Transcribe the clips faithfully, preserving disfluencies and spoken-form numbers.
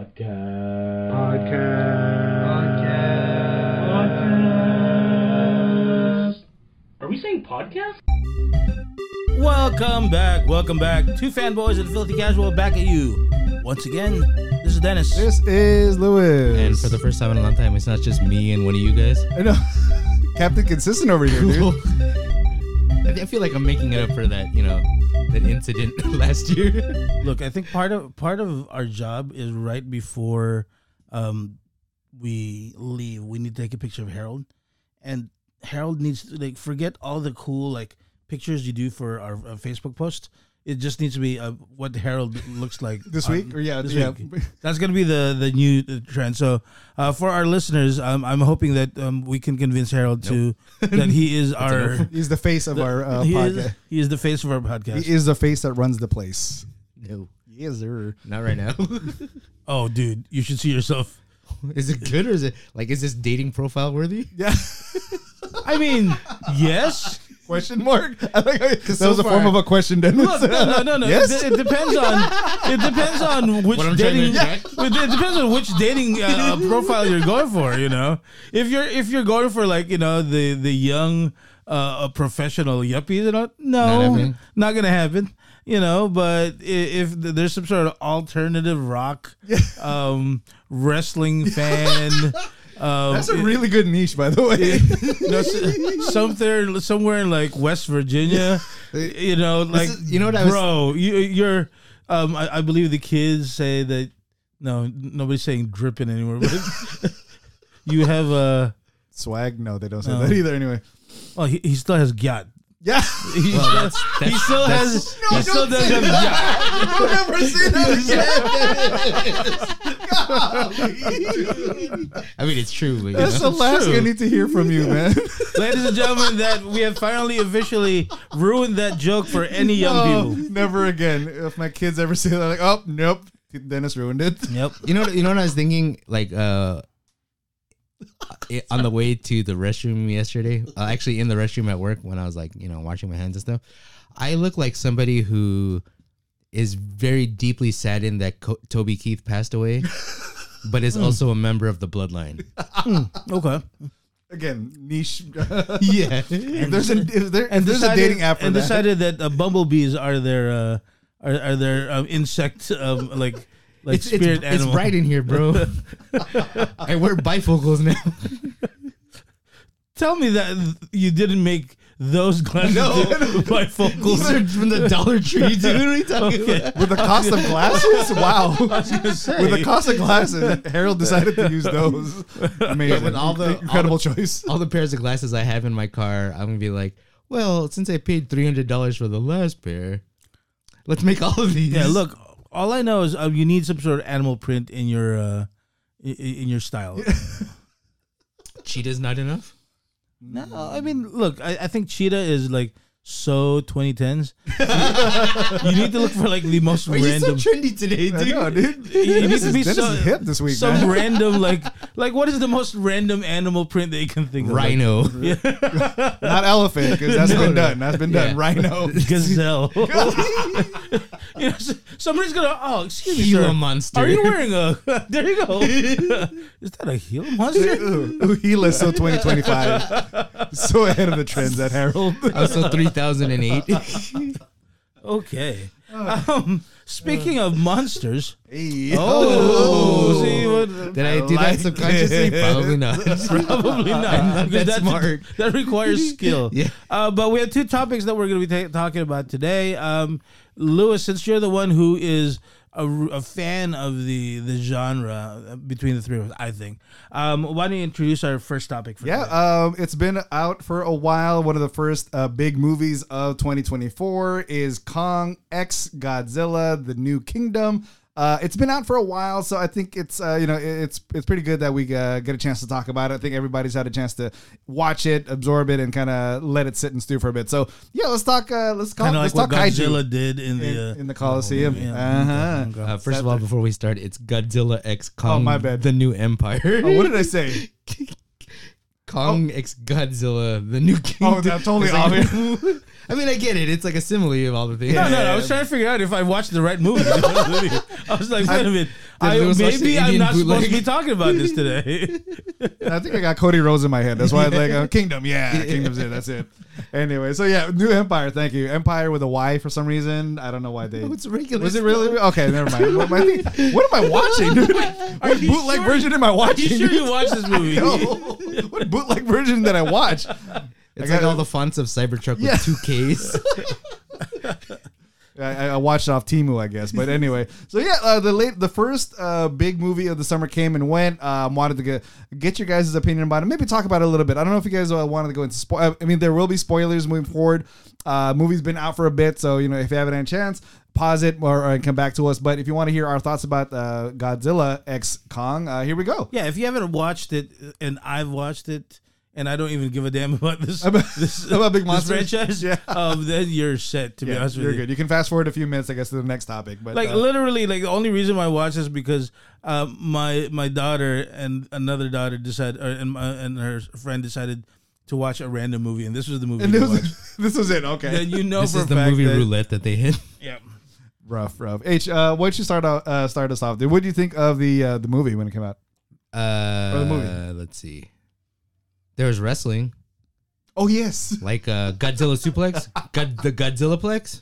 Podcast. Podcast. Podcast. Are we saying podcast? Welcome back, welcome back. Two fanboys and Filthy Casual back at you. Once again, this is Dennis. This is Lewis. And for the first time in a long time, it's not just me and one of you guys. I know. Captain Consistent over here, dude. I I feel like I'm making it up for that, you know, that incident last year. Look, I think part of part of our job is right before um, we leave, we need to take a picture of Harold, and Harold needs to like forget all the cool like pictures you do for our, our Facebook post. It just needs to be uh, what Harold looks like This on- week? Or yeah, this yeah. week. That's gonna be the the new trend. So uh, for our listeners, um, I'm hoping that um, we can convince Harold to that he is our He's the face of our uh, he podcast. is he is the face of our podcast. He is the face that runs the place. No, Yes, sir. not right now. Oh, dude, you should see yourself. Is it good or is it like, is this dating profile worthy? Yeah. I mean, yes. Question mark? I like how that so was a far- form of a question, Dennis. Look, no, no, no, no. Yes? It, it depends on it depends on which What I'm trying dating. to check? It depends on which dating uh, profile you're going for. You know, if you're if you're going for like you know the the young uh, professional yuppies, you know, no, Not happening. not gonna happen. You know, but i- if there's some sort of alternative rock, um, wrestling fan. Um, That's a really good niche, by the way. you know, s- somewhere, somewhere in like West Virginia, you know, like is- you know what I was- bro, you, you're, um, I, I believe the kids say that. No, nobody's saying dripping anymore. But you have a. Swag? No, they don't say No. that either anyway. Oh, he, he still has gyat. Yeah. He, Well, still, that's- he that's- still that's- has. he still does have gyat. Don't ever say that I mean, it's true. But, you That's know. the last true. thing I need to hear from you, man. Ladies and gentlemen, that we have finally officially ruined that joke for any young Oh, people. never again. If my kids ever say that, like, oh, nope, Dennis ruined it. Yep. You know, you know what I was thinking? Like, uh, i- on the way to the restroom yesterday, uh, actually in the restroom at work when I was like, you know, washing my hands and stuff, I look like somebody who is very deeply saddened that Co- Toby Keith passed away, but is also a member of the bloodline. Okay. Again, niche. Yeah. if there's a if there, and if there's a decided, dating app for and that. decided that uh, bumblebees are their uh, are, are their um, insect um, like like It's, spirit it's, it's animal. bright in here, bro. I wear bifocals now. Tell me that you didn't make those glasses No. bifocals. These are from the Dollar Tree, dude. What are you talking Okay. about? With the cost of glasses? Wow. I was gonna say. With the cost of glasses, Harold decided to use those. Amazing. with all the- Incredible all choice. All the pairs of glasses I have in my car, I'm gonna be like, well, since I paid three hundred dollars for the last pair, let's make all of these. Yeah, look. All I know is uh, you need some sort of animal print in your uh, in, in your style. Cheetah's not enough. No, I mean, look. I, I think cheetah is like so twenty tens. You need to look for like the most Are you random. so trendy today, I dude? know, dude. You need Dennis to is, be Dennis so- is hip this week, some man. random like like what is the most random animal print that you can think of? Rhino. Like, yeah. Not elephant, because that's No, been no. done. That's been done. Yeah. Rhino. Gazelle. You know, s- somebody's gonna. Oh, excuse me, Gila sir. monster. Are you wearing a? There you go. Is that a Gila monster? Ooh, Gila is so twenty twenty-five. So ahead of the trends at Harold. Also three thousand eight. Okay. Um, speaking of monsters. Hey. Oh, see what? Did I do like that subconsciously? it. Probably not. Probably not. I'm not because that smart. That requires skill. Yeah. Uh, but we have two topics that we're going to be ta- talking about today. Um, Lewis, since you're the one who is a, a fan of the the genre uh, between the three of us, I think. Um, why don't you introduce our first topic for Yeah, today? um, it's been out for a while. One of the first uh, big movies of twenty twenty-four is Kong X Godzilla: The New Kingdom. Uh, it's been out for a while, so I think it's uh, you know it's it's pretty good that we uh, get a chance to talk about it. I think everybody's had a chance to watch it, absorb it, and kind of let it sit and stew for a bit. So yeah, let's talk. Uh, let's call. Kind of let's like what talk Godzilla kaiju did in the in, uh, in the Coliseum. yeah. Uh-huh. Okay. Uh, first of all, before we start, it's Godzilla X Kong. Oh, my bad. The New Empire. Oh, what did I say? Kong Oh. X Godzilla, the new king. Oh, that's totally It's like- obvious. I mean, I get it. It's like a simile of all the things. No, no, no, I Yeah. was trying to figure out if I watched the right movie. I was like, wait a minute. I, Lewis watch the maybe I'm Indian not supposed to bootleg? be talking about this today. I think I got Cody Rhodes in my head. That's why I was like, uh, Kingdom. Yeah, Kingdom's it. That's it. Anyway, so yeah, New Empire. Thank you. Empire with a Y for some reason. I don't know why they. No, it's regular. Was it really? Okay, never mind. What, am I, what am I watching, dude? What you bootleg sure? version am I Are watching? you sure you watched this movie? No. What bootleg version did I watch? It's I like got- all the fonts of Cybertruck Yeah. with two Ks. I, I watched it off Temu, I guess. But anyway, so yeah, uh, the late, the first uh, big movie of the summer came and went. Um, wanted to get get your guys' opinion about it. Maybe talk about it a little bit. I don't know if you guys uh, wanted to go into spoil. I mean, there will be spoilers moving forward. Uh, movie's been out for a bit, so you know if you haven't had a chance, pause it or, or come back to us. But if you want to hear our thoughts about uh, Godzilla X Kong, uh, here we go. Yeah, if you haven't watched it, and I've watched it, and I don't even give a damn about this About- this, about Big this Monsters? franchise, Yeah. um, then you're set. To be Yeah, honest with you're you, good. You can fast forward a few minutes, I guess, to the next topic. But like uh, literally, like the only reason why I watch is because um, my my daughter and another daughter decided, or, and my, and her friend decided to watch a random movie, and this was the movie. and to this watch. was, this was it. Okay, Then you know This for is a the fact movie that, roulette that they hit. Yeah. rough, rough. H, uh, why don't you start out, uh, start us off, dude? What do you think of the uh, the movie when it came out? Uh, Or the movie. Let's see. There was wrestling, Oh yes, like uh, Godzilla suplex, God, the Godzillaplex.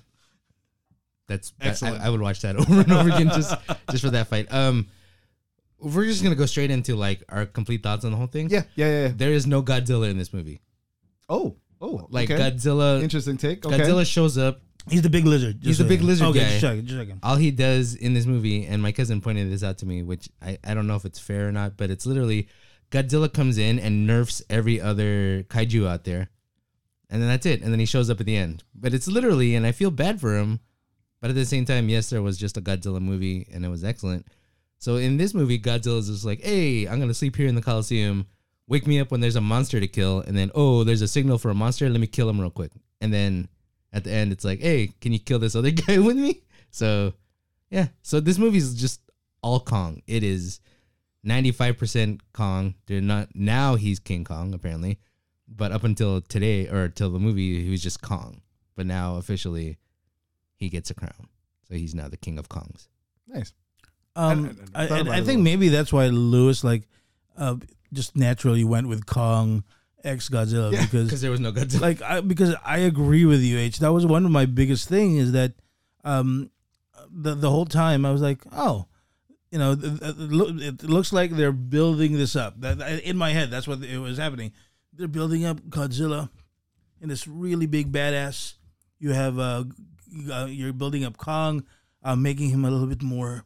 That's that- Excellent. I, I would watch that over and over again just just for that fight. Um, we're just gonna go straight into like our complete thoughts on the whole thing. yeah, yeah, yeah. yeah. There is no Godzilla in this movie. Oh, oh, Like okay. Godzilla, Interesting take. Okay. Godzilla shows up. He's the big lizard. just He's the so big you know. lizard okay, guy. Just checking, just checking. All he does in this movie, and my cousin pointed this out to me, which I, I don't know if it's fair or not, but it's literally Godzilla comes in and nerfs every other kaiju out there. And then that's it. And then he shows up at the end. But it's literally, and I feel bad for him. But at the same time, yes, there was just a Godzilla movie and it was excellent. So in this movie, Godzilla's just like, hey, I'm going to sleep here in the Coliseum. Wake me up when there's a monster to kill. And then, oh, there's a signal for a monster. Let me kill him real quick. And then at the end, it's like, hey, can you kill this other guy with me? So, yeah. So this movie is just all Kong. It is ninety-five percent Kong. They're not, now he's King Kong, apparently. But up until today, or till the movie, he was just Kong. But now, officially, he gets a crown. So he's now the King of Kongs. Nice. Um, I- I- I I, thought I, about I it a think little. maybe that's why Lewis like uh, just naturally went with Kong X Godzilla Yeah, because Because there was no Godzilla. like I, because I agree with you, H. That was one of my biggest thing is that um, the the whole time I was like, oh, you know, th- th- it, loo- it looks like they're building this up. That in my head, that's what it was happening. They're building up Godzilla in this really big badass. You have uh, g- uh you're building up Kong, uh, making him a little bit more,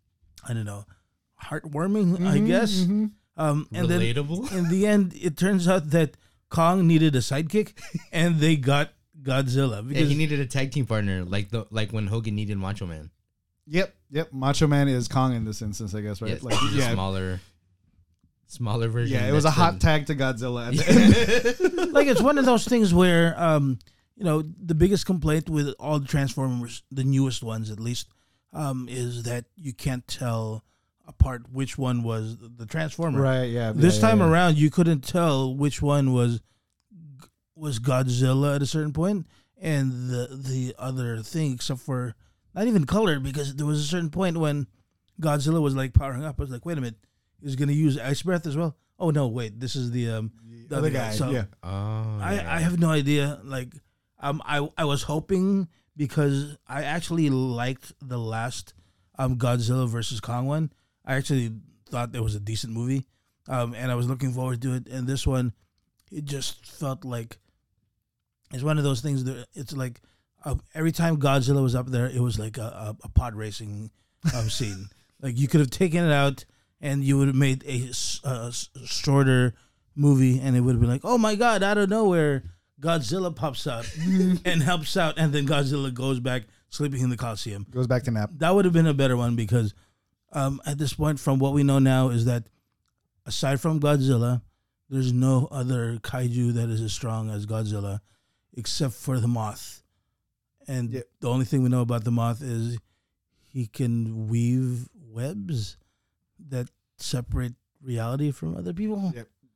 I don't know, heartwarming, I Mhm, guess. mhm. Um, and then Relatable. in the end, it turns out that Kong needed a sidekick, and they got Godzilla Yeah, because he needed a tag team partner, like the like when Hogan needed Macho Man. Yep, yep. Macho Man is Kong in this instance, I guess, right? Yeah, like, he's a yeah, smaller, smaller version. yeah. It was a that's hot the- tag to Godzilla at the end. like it's one of those things where um, you know the biggest complaint with all the Transformers, the newest ones at least, um, is that you can't tell apart which one was the Transformer. Right. Yeah. This yeah, time yeah, yeah. around, you couldn't tell which one was was Godzilla at a certain point, and the the other thing, except for not even colored, because there was a certain point when Godzilla was like powering up. I was like, wait a minute, he's gonna use ice breath as well. Oh no, wait, this is the um The other guy. So yeah. Oh, I yeah. I have no idea. Like um I I was hoping because I actually liked the last um Godzilla versus Kong one. I actually thought it was a decent movie, um, and I was looking forward to it. And this one, it just felt like it's one of those things that it's like uh, every time Godzilla was up there, it was like a, a, a pod racing um, scene. Like you could have taken it out, and you would have made a, s- a s- shorter movie, and it would have been like, oh my god, out of nowhere, Godzilla pops out and helps out, and then Godzilla goes back sleeping in the Coliseum. Goes back to nap. That would have been a better one because um, at this point, from what we know now, is that aside from Godzilla, there's no other kaiju that is as strong as Godzilla, except for the Moth. And Yep. the only thing we know about the Moth is he can weave webs that separate reality from other people. Yep.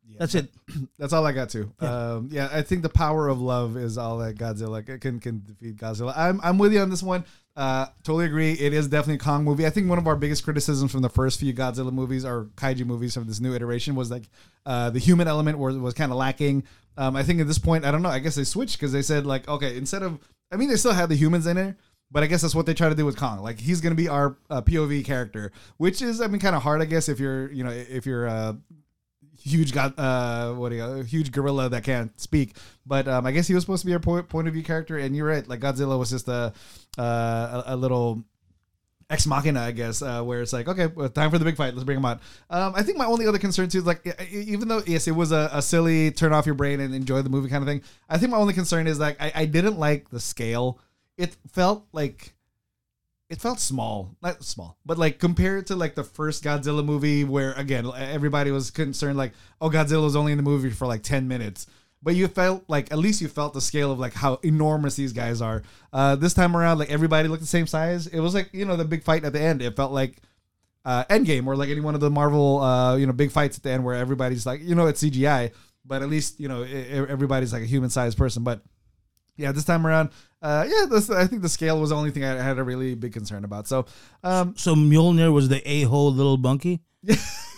That's it. That's all I got too. Yeah. Um, yeah, I think the power of love is all that Godzilla can can defeat Godzilla. I'm I'm with you on this one. Uh, totally agree. It is definitely a Kong movie. I think one of our biggest criticisms from the first few Godzilla movies or kaiju movies of this new iteration was like uh, the human element was was kind of lacking. Um, I think at this point, I don't know. I guess they switched because they said like, okay, instead of, I mean, they still had the humans in it. But I guess that's what they try to do with Kong. Like he's gonna be our uh, P O V character, which is I mean kind of hard, I guess, if you're you know if you're a huge god, uh, what do you, a huge gorilla that can't speak. But um, I guess he was supposed to be our point, point of view character, and you're right. Like Godzilla was just a uh, a, a little ex machina, I guess, uh, where it's like, okay, well, time for the big fight. Let's bring him out. Um, I think my only other concern too is like, even though yes, it was a, a silly turn off your brain and enjoy the movie kind of thing. I think my only concern is like I, I didn't like the scale. It felt like it felt small, not small, but like compared to like the first Godzilla movie, where again everybody was concerned like, oh, Godzilla was only in the movie for like ten minutes, but you felt like at least you felt the scale of like how enormous these guys are. Uh, this time around, like everybody looked the same size. It was like you know the big fight at the end. It felt like uh, Endgame or like any one of the Marvel uh, you know big fights at the end where everybody's like you know it's C G I, but at least you know it, everybody's like a human sized person, but. Yeah, this time around, uh, yeah, this, I think the scale was the only thing I had a really big concern about. So, um, so Mjolnir was the a-hole little monkey that,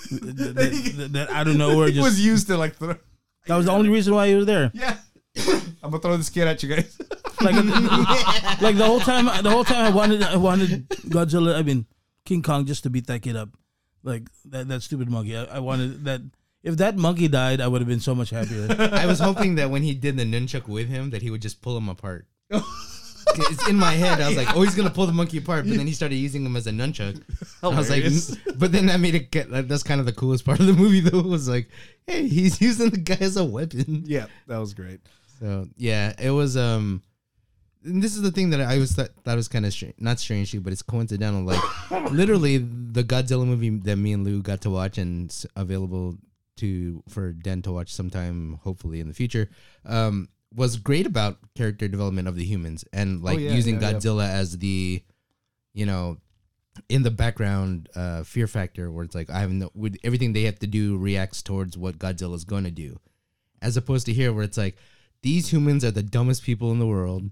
that, that out of nowhere he just was used to like. Throw, that was the only reason why he was there. Yeah, I'm gonna throw this kid at you guys. Like, like the whole time, the whole time I wanted, I wanted Godzilla. I mean, King Kong just to beat that kid up, like that that stupid monkey. I, I wanted that. If that monkey died, I would have been so much happier. I was hoping that when he did the nunchuck with him, that he would just pull him apart. It's in my head. I was like, oh, he's gonna pull the monkey apart, but then he started using him as a nunchuck. I was like, but then that made it get. Like, that's kind of the coolest part of the movie, though. Was like, hey, he's using the guy as a weapon. Yeah, that was great. So yeah, it was. Um, and this is the thing that I was thought that was kind of str- not strange, but it's coincidental. Like, literally, the Godzilla movie that me and Lou got to watch and s- available. To for Den to watch sometime, hopefully in the future, um, was great about character development of the humans and like oh, yeah, using yeah, Godzilla yeah. as the, you know, in the background uh, fear factor where it's like I have no with everything they have to do reacts towards what Godzilla's going to do, as opposed to here where it's like these humans are the dumbest people in the world,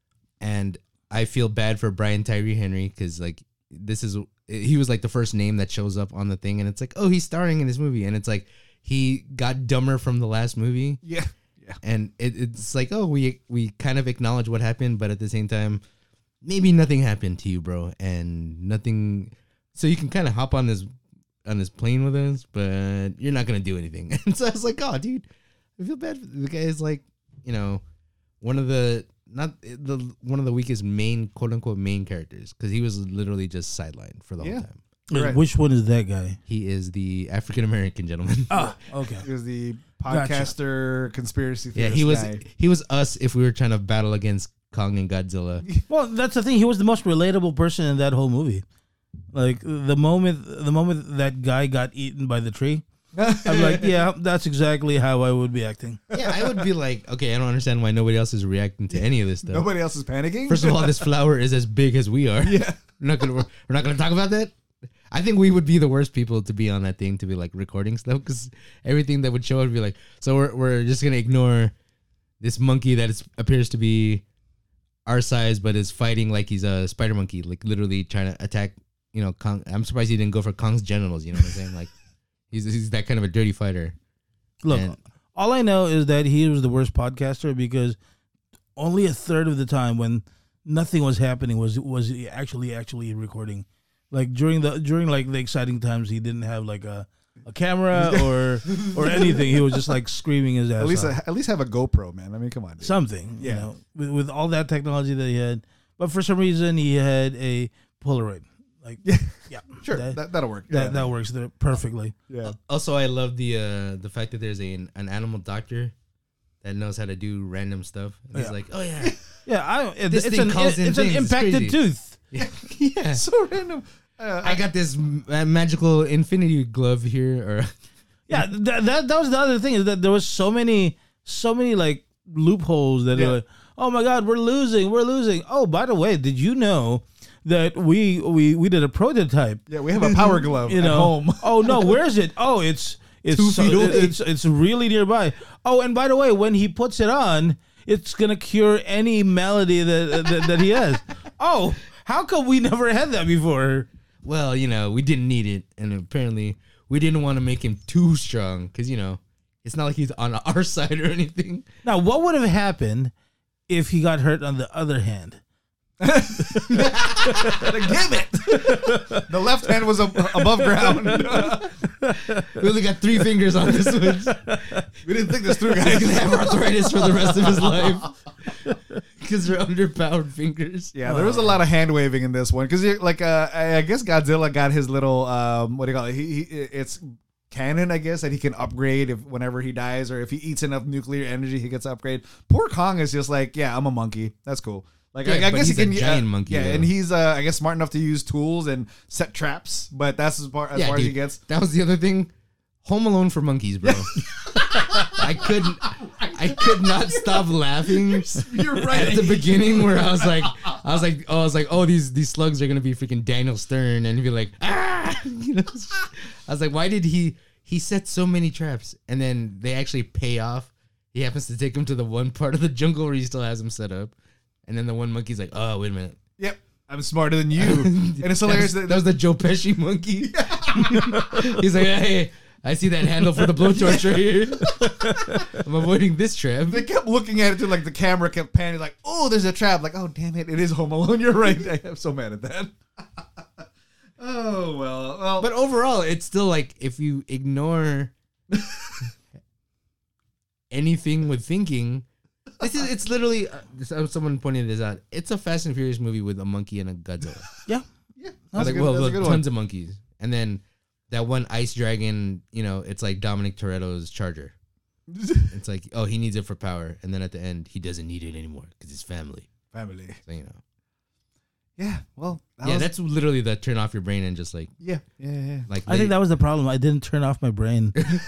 and I feel bad for Brian Tyree Henry because like this is he was like the first name that shows up on the thing, and it's like oh he's starring in this movie, and it's like. He got dumber from the last movie. Yeah. Yeah. And it, it's like, oh, we we kind of acknowledge what happened, but at the same time, maybe nothing happened to you, bro. And nothing so you can kind of hop on this on this plane with us, but you're not gonna do anything. And so I was like, oh dude, I feel bad for the guy is like, you know, one of the not the one of the weakest main quote unquote main characters, because he was literally just sidelined for the yeah. whole time. Right. Which one is that guy? He is the African American gentleman. Ah, okay. He was the podcaster, gotcha. Conspiracy theorist. Yeah, he was. Guy. He was us if we were trying to battle against Kong and Godzilla. Well, that's the thing. He was the most relatable person in that whole movie. Like the moment, the moment that guy got eaten by the tree, I'm like, yeah, that's exactly how I would be acting. Yeah, I would be like, okay, I don't understand why nobody else is reacting to any of this stuff. Nobody else is panicking. First of all, this flower is as big as we are. Yeah, we're not gonna. We're not gonna talk about that. I think we would be the worst people to be on that thing to be like recording stuff because everything that would show would be like, so we're we're just gonna ignore this monkey that is, appears to be our size but is fighting like he's a spider monkey, like literally trying to attack. You know, Kong. I'm surprised he didn't go for Kong's genitals. You know what I'm saying? Like he's he's that kind of a dirty fighter. Look, and, all I know is that he was the worst podcaster because only a third of the time when nothing was happening was was he actually actually recording. Like during the during like the exciting times, he didn't have like a, a camera or or anything. He was just like screaming his ass at least off. A, at least have a GoPro, man. I mean, come on, dude. Something. Yeah. You know, with, with all that technology that he had, but for some reason he had a Polaroid. Like yeah, yeah, sure, that, that that'll work. That yeah. that works there perfectly. Yeah. Also, I love the uh, the fact that there's a, an animal doctor that knows how to do random stuff. And he's Yeah. like, oh yeah, Yeah, I. It, This it's thing an calls in it's an things. It's impacted crazy. tooth. yeah, yeah. So random. Uh, I got this uh, magical infinity glove here, or Yeah, that, that that was the other thing is that there was so many so many like loopholes that Yeah. are like, oh my god, we're losing, we're losing. Oh, by the way, did you know that we we we did a prototype? yeah, we have a power glove You at know, home. oh no, where is it? Oh, it's It's Two so, feet away. it's it's really nearby. Oh, and by the way, when he puts it on, it's gonna cure any malady that that, that he has. Oh, how come we never had that before? Well, you know, we didn't need it, and apparently we didn't want to make him too strong because you know it's not like he's on our side or anything. Now, what would have happened if he got hurt on the other hand? Damn it! The left hand was ab- above ground. We only got three fingers on this one. We didn't think this through, He's guys. gonna have arthritis for the rest of his life because they're underpowered fingers. Yeah, there was a lot of hand waving in this one because, like, uh, I I guess Godzilla got his little um, what do you call it? He, he it's canon, I guess, that he can upgrade if whenever he dies or if he eats enough nuclear energy, he gets upgrade. Poor Kong is just like, yeah, I'm a monkey. That's cool. Like, Yeah, I, I but guess he's he a can, giant uh, monkey, yeah, though. and he's, uh, I guess, smart enough to use tools and set traps. But that's as far as, Yeah, far as he dude, gets. that was the other thing. Home Alone for monkeys, bro. I couldn't. I could not stop laughing. You're right. At the beginning, where I was like, I was like, oh, I was like, oh, these these slugs are gonna be freaking Daniel Stern, and he'd be like, ah, you know. I was like, why did he he set so many traps, and then they actually pay off? He happens to take him to the one part of the jungle where he still has them set up, and then the one monkey's like, oh, wait a minute. Yep, I'm smarter than you. And it's hilarious. That was, that, that was the Joe Pesci monkey. He's like, hey, I see that handle for the blowtorch right here. I'm avoiding this trap. They kept looking at it too, like the camera kept panning, like, oh, there's a trap. Like, oh, damn it, it is Home Alone. You're right. I am so mad at that. Oh, well. well But overall, it's still like if you ignore anything with thinking, this is it's literally uh, this- uh, someone pointed this out. It's a Fast and Furious movie with a monkey and a Godzilla. Yeah. yeah, I that's was a like, good, well, that's a well, good tons one. of monkeys, and then that one ice dragon. You know, it's like Dominic Toretto's Charger. It's like, oh, he needs it for power, and then at the end, he doesn't need it anymore because it's family. Family. So, you know, Yeah, well. That yeah, was, that's literally the turn off your brain and just like, Yeah, yeah, yeah. like I think that was the problem. I didn't turn off my brain.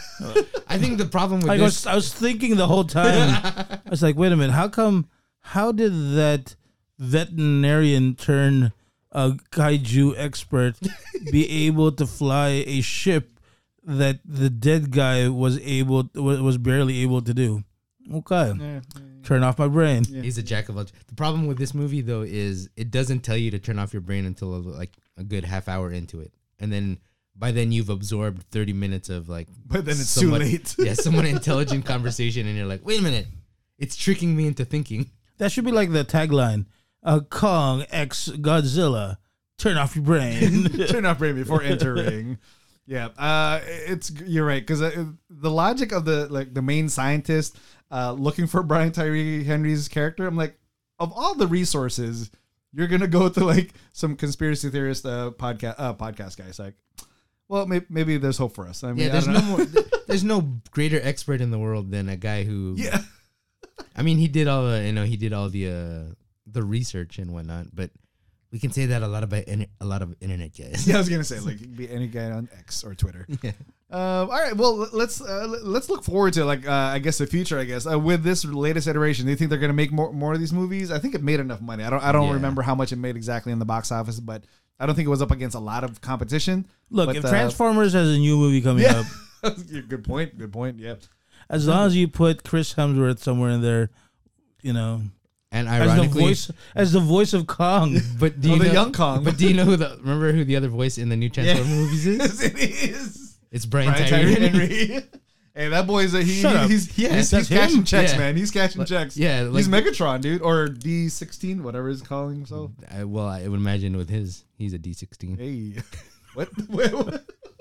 I think the problem with I this. was I was thinking the whole time. I was like, wait a minute, how come? How did that veterinarian turn a kaiju expert be able to fly a ship that the dead guy was able wa- was barely able to do? Okay, Yeah, turn off my brain. He's a jack of all. The problem with this movie though is it doesn't tell you to turn off your brain until like a good half hour into it, and then by then you've absorbed thirty minutes of like. But then it's somewhat- too late. Yeah, somewhat intelligent conversation, and you're like, wait a minute, it's tricking me into thinking. That should be like the tagline: uh, "Kong X Godzilla, turn off your brain." Turn off brain before entering. Yeah, uh, it's you're right because uh, the logic of the like the main scientist uh, looking for Brian Tyree Henry's character. I'm like, of all the resources, you're gonna go to like some conspiracy theorist uh, podcast uh, podcast guys. Like, well, maybe, maybe there's hope for us. I mean, Yeah, I there's don't no know. more. There's no greater expert in the world than a guy who. Yeah, I mean, he did all the, you know, he did all the uh, the research and whatnot, but we can say that a lot about in, a lot of internet guys. yeah. I was gonna say like it could be any guy on X or Twitter. Yeah. Um, all right, well let's uh, let's look forward to like uh, I guess the future. I guess uh, with this latest iteration, do you think they're gonna make more more of these movies? I think it made enough money. I don't I don't Yeah. remember how much it made exactly in the box office, but I don't think it was up against a lot of competition. Look, But, if uh, Transformers has a new movie coming Yeah, up, good point. Good point. Yeah, as long as you put Chris Hemsworth somewhere in there, you know, And as the ironically, voice as the voice of Kong. but do Oh, you the know, young Kong. But do you know who the remember who the other voice in the new Transformers movies is? yes, it is. It's Brian, Brian Tyree Tyree Henry. Henry. Hey, that boy's a he. Shut he- up. He's Yeah, he's, that's he's cashing him? checks, Yeah. man. He's cashing checks. Yeah, like, he's Megatron, dude, or D sixteen, whatever he's calling himself. I, well, I would imagine with his, he's a D sixteen. Hey, what? Wait, what?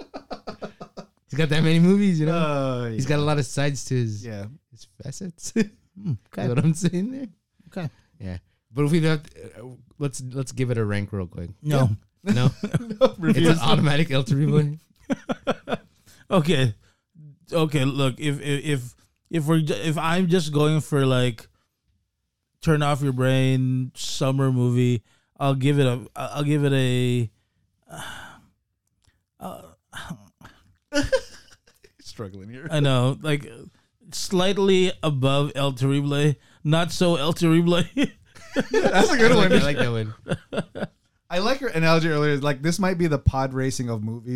He's got that many movies, you know. Uh, He's got a lot of sides to his yeah. his facets. You know Okay. what I'm saying there? Okay. Yeah, but if we have, uh, let's let's give it a rank real quick. No. No, it's Reviews. an automatic El Toribio. Okay. Okay. Look, if if if if we're ju- if I'm just going for like turn off your brain summer movie, I'll give it a I'll give it a. Uh, Struggling here. I know, like slightly above El Terrible, not so El Terrible. That's a good I one. like that one. I like your analogy earlier. Like this might be the pod racing of movies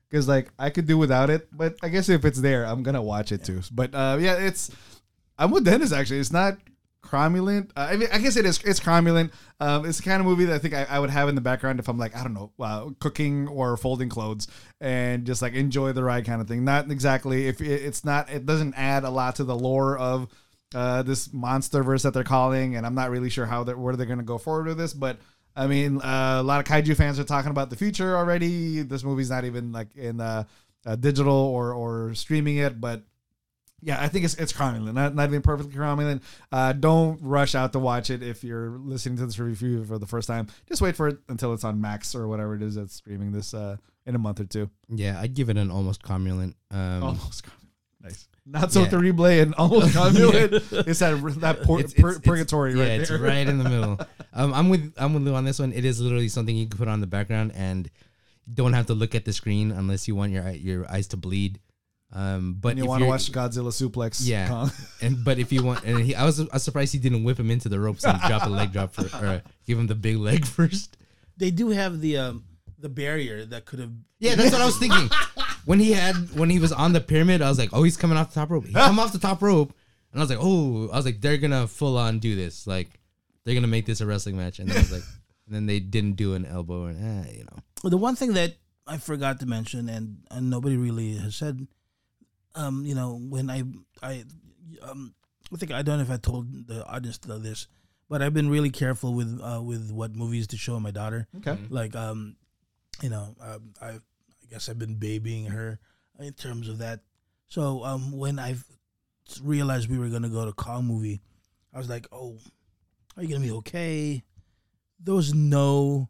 because like I could do without it, but I guess if it's there, I'm gonna watch it too. But uh, yeah, it's I'm with Dennis actually. It's not cromulent. Uh, I mean, I guess it is. It's cromulent. Um, it's the kind of movie that I think I, I would have in the background if I'm like I don't know, uh, cooking or folding clothes and just like enjoy the ride kind of thing. Not exactly if it, it's not. It doesn't add a lot to the lore of uh, this monster verse that they're calling, and I'm not really sure how they're where they're gonna go forward with this, but. I mean, uh, a lot of kaiju fans are talking about the future already. This movie's not even like in uh, uh, digital or or streaming yet, but yeah, I think it's it's cromulent, not not even perfectly cromulent. Uh, don't rush out to watch it if you're listening to this review for the first time. Just wait for it until it's on Max or whatever it is that's streaming this uh, in a month or two. Yeah, I'd give it an almost cromulent. Um, Almost cromulent, nice. Not so Yeah. terrible and almost cromulent. It's that that por- It's- pur- it's- it's- purgatory yeah, right it's there. right in the middle. Um, I'm with I'm with Lou on this one. It is literally something you can put on the background and don't have to look at the screen unless you want your eye- your eyes to bleed. Um, but And you if want to you're- watch Godzilla suplex? Yeah. Kong. and but if you want, and he, I was I was surprised he didn't whip him into the ropes and drop a leg drop for, or uh, give him the big leg first. They do have the um, the barrier that could have. Yeah, that's what I was thinking. When he had when he was on the pyramid, I was like, oh, he's coming off the top rope. He come off the top rope, and I was like, oh, I was like, they're gonna full on do this, like they're gonna make this a wrestling match, and then I was like, and then they didn't do an elbow, and eh, you know. The one thing that I forgot to mention, and, and nobody really has said, um, you know, when I I um, I think I don't know if I told the audience this, but I've been really careful with uh, with what movies to show my daughter. Okay. Like um, you know, um, I I guess I've been babying her in terms of that. So um, when I realized we were gonna go to Kong movie, I was like, oh, are you gonna be okay? There was no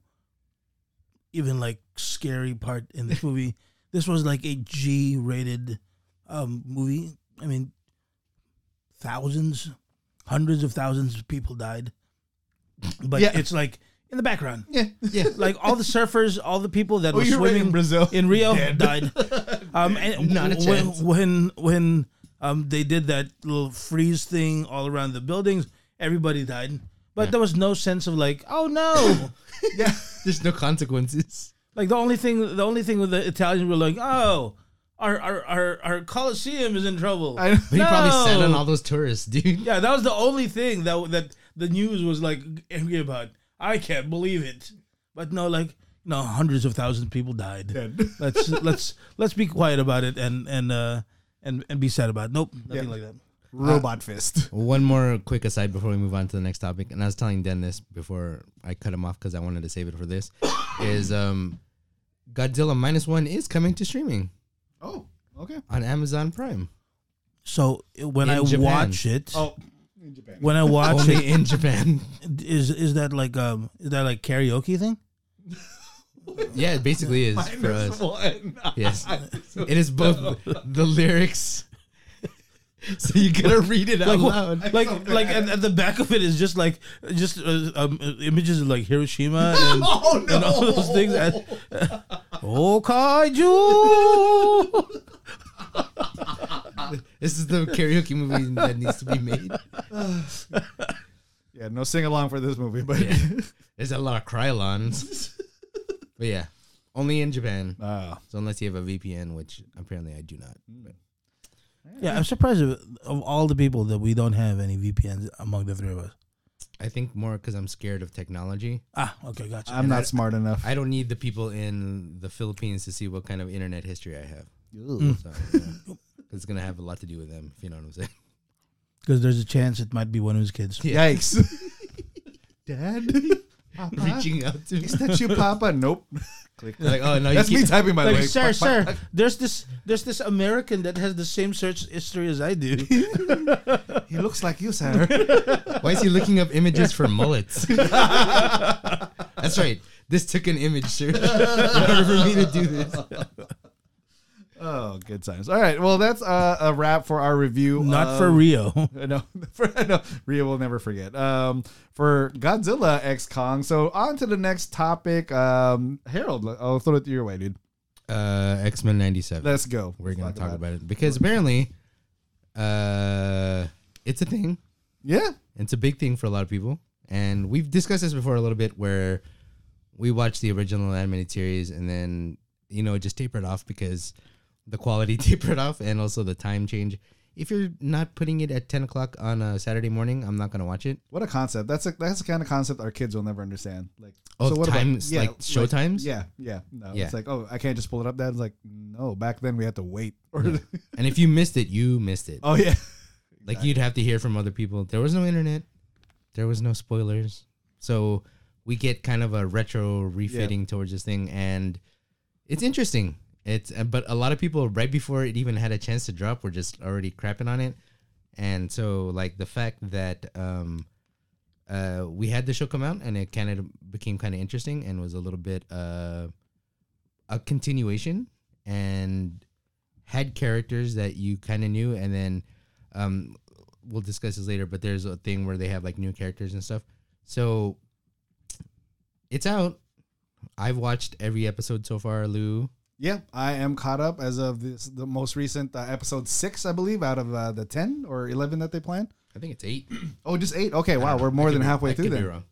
even like scary part in this movie. This was like a G rated um, movie. I mean, thousands, hundreds of thousands of people died, but Yeah. it's like in the background. Yeah. Yeah, like all the surfers, all the people that Oh, were you're right, swimming in Brazil. in Rio Dead. died. Um, and Not a when chance. when when um they did that little freeze thing all around the buildings, everybody died. But Yeah. there was no sense of like, oh no. Yeah. There's no consequences. Like the only thing, the only thing with the Italians were like, oh, our our our, our Coliseum is in trouble. I- But he probably sat No. on all those tourists, dude. Yeah, that was the only thing that that the news was like angry about. I can't believe it. But no, like no, hundreds of thousands of people died. Dead. Let's let's let's be quiet about it and and uh and and be sad about it. Nope, nothing Yeah. like that. Robot fist. One more quick aside before we move on to the next topic, and I was telling Den this before I cut him off because I wanted to save it for this. Is um, Godzilla minus one is coming to streaming Oh, okay. on Amazon Prime. So when In I Japan. watch it, Oh, in Japan. when I watch Only it, in Japan. is is that like um is that like karaoke thing? Yeah, it basically is for Minus us. one. Yes, it is both the lyrics. So you gotta read it out Like, loud. like, so like bad. at, at the back of it is just like just uh, um, uh, images of like Hiroshima and, Oh, no. and all those things. And, oh, kaiju! This is the karaoke movie that needs to be made. Yeah, no sing along for this movie, but Yeah. There's a lot of Krylons. But yeah, only in Japan. uh, So unless you have a V P N, which apparently I do not. But Yeah, I'm surprised of, of all the people that we don't have any V P Ns among the three of us. I think more because I'm scared of technology. Ah, okay, gotcha. I'm not smart enough. I don't need the people in the Philippines to see what kind of internet history I have. Mm. So, yeah. It's going to have a lot to do with them, if you know what I'm saying. Because there's a chance it might be one of his kids. Yikes. Dad? Papa? Reaching out to Is that you, Papa? Nope. Click. like, oh, no, you That's me can't. typing, by the Like, way. sir, Pa- sir, pa- there's this there's this American that has the same search history as I do. He looks like you, sir. Why is he looking up images for mullets? That's right. This took an image search in order for me to do this. Oh, good times. All right. Well, that's uh, a wrap for our review. Not of- for Rio. No, for, no, Ria will never forget. Um, for Godzilla X Kong. So on to the next topic. Um, Harold, I'll throw it your way, dude. Uh, X-Men ninety-seven. Let's go. We're going Let's to talk about it because apparently uh, it's a thing. Yeah. It's a big thing for a lot of people. And we've discussed this before a little bit where we watched the original animated series and then you know, just tapered off because the quality tapered off and also the time change. If you're not putting it at ten o'clock on a Saturday morning, I'm not gonna watch it. What a concept! That's a, that's the kind of concept our kids will never understand. Like, Oh, what times yeah, like show like, times. Yeah, yeah. No, Yeah. it's like, oh, I can't just pull it up. Dad. It's like, no. Back then we had to wait. Or Yeah. And if you missed it, you missed it. oh yeah, Like you'd have to hear from other people. There was no internet. There was no spoilers. So we get kind of a retro refitting towards this thing, and it's interesting. It's uh, but a lot of people right before it even had a chance to drop were just already crapping on it, and so like the fact that um, uh, we had the show come out and it kind of became kind of interesting and was a little bit uh, a continuation and had characters that you kind of knew, and then um, we'll discuss this later. But there's a thing where they have like new characters and stuff. So it's out. I've watched every episode so far, Lou. yeah. I am caught up as of this the most recent uh, episode six, I believe, out of uh, the ten or eleven that they planned. I think it's eight. Oh, just eight. Okay, wow, we're more than halfway through there.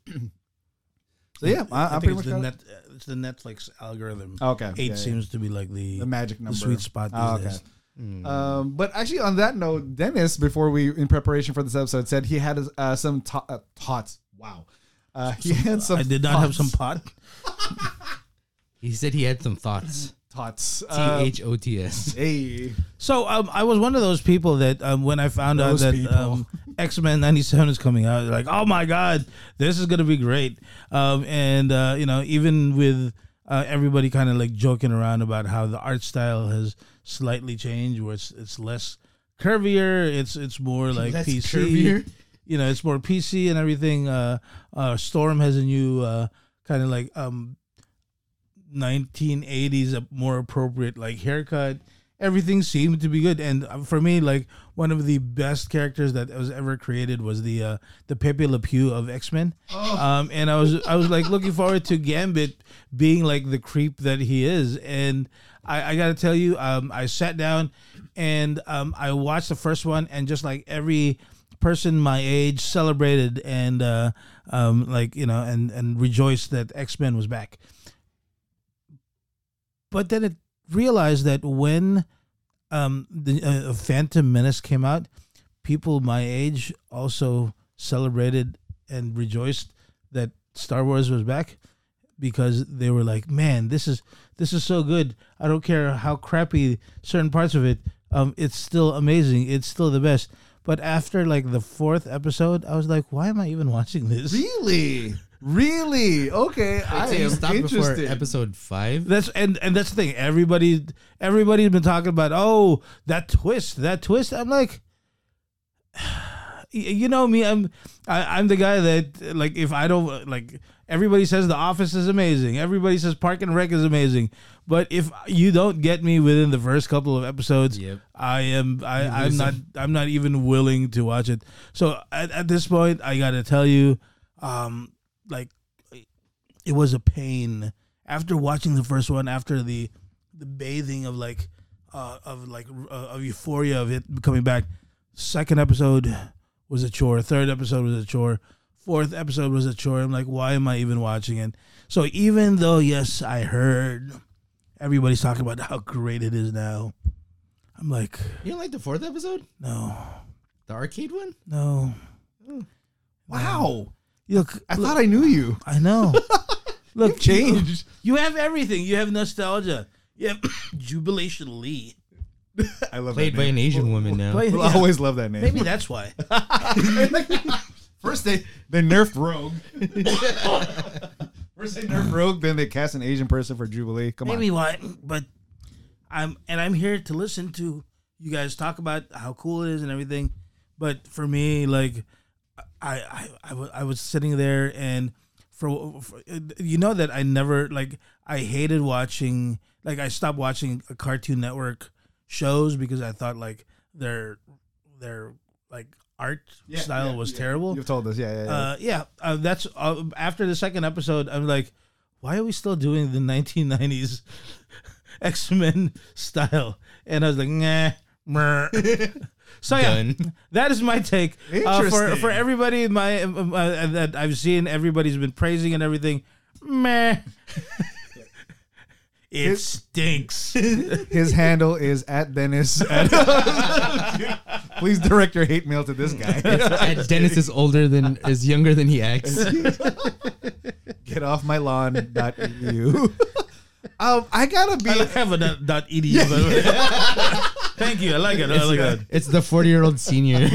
So yeah, I, I I'm think pretty it's much the, caught up. net, it's the Netflix algorithm. Okay, Eight yeah, yeah. seems to be like the, the magic number, the sweet spot these Oh, okay. days. Mm. Um, but actually, on that note, Dennis, before we, in preparation for this episode, said he had uh, some to- uh, thoughts. Wow, uh, he had some. I did not have some thoughts. pot. He said he had some thoughts. Thoughts. T Uh, H O T S. hey, So um, I was one of those people that um, when I found Those out that people. um, X-Men ninety-seven is coming out, like, oh my God, this is going to be great. Um, and, uh, you know, even with uh, everybody kind of like joking around about how the art style has slightly changed, where it's, it's less curvier, it's it's more like Less P C. curvier? You know, it's more P C and everything. Uh, uh, Storm has a new uh, kind of like um, nineteen eighties, a more appropriate like haircut. Everything seemed to be good, and uh, for me, like one of the best characters that was ever created was the uh, the Pepe Le Pew of X-Men. Um, and I was I was like looking forward to Gambit being like the creep that he is, and I, I got to tell you, um, I sat down and um, I watched the first one, and just like every person my age celebrated and uh, um, like you know and and rejoiced that X-Men was back. But then it realized that when um, the uh, Phantom Menace came out, people my age also celebrated and rejoiced that Star Wars was back, because they were like, "Man, this is this is so good. I don't care how crappy certain parts of it. Um, it's still amazing. It's still the best." But after like the fourth episode, I was like, "Why am I even watching this?" really, really? Okay, I So you am stopped before interested. episode five. That's and and that's the thing. Everybody, everybody's been talking about. Oh, that twist, that twist. I'm like, you know me. I'm I, I'm the guy that like if I don't like. Everybody says The Office is amazing. Everybody says Park and Rec is amazing. But if you don't get me within the first couple of episodes, Yep. I am I, You I'm lose not them. I'm not even willing to watch it. So at, at this point, I got to tell you, um, like it was a pain after watching the first one. After the the bathing of like uh, of like uh, of euphoria of it coming back. Second episode was a chore. Third episode was a chore. Fourth episode was a chore. I'm like, why am I even watching it? So even though, yes, I heard everybody's talking about how great it is now, I'm like, You don't like the fourth episode? no, The arcade one? no. Wow, Look, I thought I knew you. I know. Look, Changed. You have everything. You have nostalgia. You have Jubilation Lee. I love Played that by name. an Asian woman now. Play- We'll yeah. always love that name. Maybe that's why. First they they nerfed Rogue. First they nerfed Rogue, then they cast an Asian person for Jubilee. Come Maybe on. why. But I'm and I'm here to listen to you guys talk about how cool it is and everything. But for me, like I I, I, w- I was sitting there and for, for you know that I never like I hated watching like I stopped watching a Cartoon Network shows because I thought like their their like art Yeah, style yeah, was yeah. terrible. You've told us, yeah, yeah, yeah. Uh, yeah, uh, that's uh, after the second episode. I'm like, why are we still doing the nineteen nineties X-Men style? And I was like, nah. meh. So yeah, Done. that is my take. Uh, for Interesting. for everybody, my uh, that I've seen, everybody's been praising and everything. Meh. It stinks. His handle is at Dennis. At Please direct your hate mail to this guy. And Dennis is older than is younger than he acts. Get off my lawn. Dot E U. Um, I gotta be. I have a dot, dot edu. By the way. Thank you. I like it. I like that. It's the forty year old senior.